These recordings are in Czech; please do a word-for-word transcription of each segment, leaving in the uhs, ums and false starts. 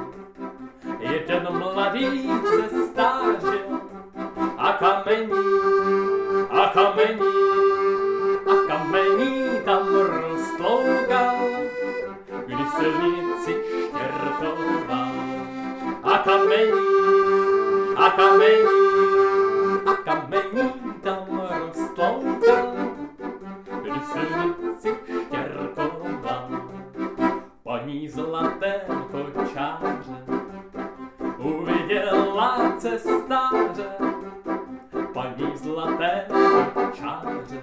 Jeden mladý se stážil a kamení, a kamení, a kamení tam roztloukal, když silnici štěrkoval. A kamení, a kamení, a kamení tam roztloukal, když silnici štěrkoval. Paní zlaté kočáře uviděla cestáře, paní zlaté kočáře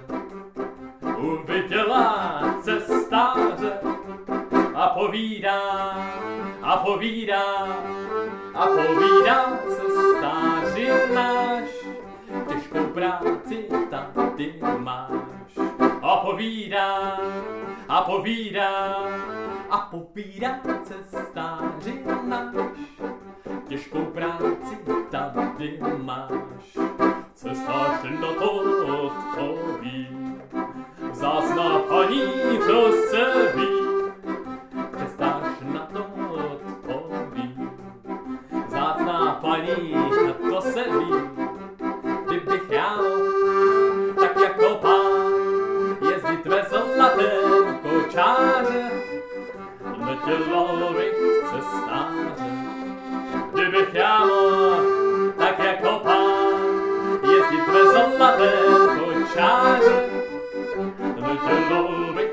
uviděla cestáře a povídá, a povídá, a povídá cestáři náš, těžkou práci tady máš. A povídá, a povídá, a povídá cestáři náš, těžkou práci tady máš. Cestář na to odpoví, zásná paní, to se ví. Cestář na to odpoví, zácná paní, to se ví. Kdybych já tak jako pán jezdit ve zlatém kočáře, nedělal bych cestáře. Kdybych já mohl tak jako pán jezdit ve zlatém kočáře, nedělal bych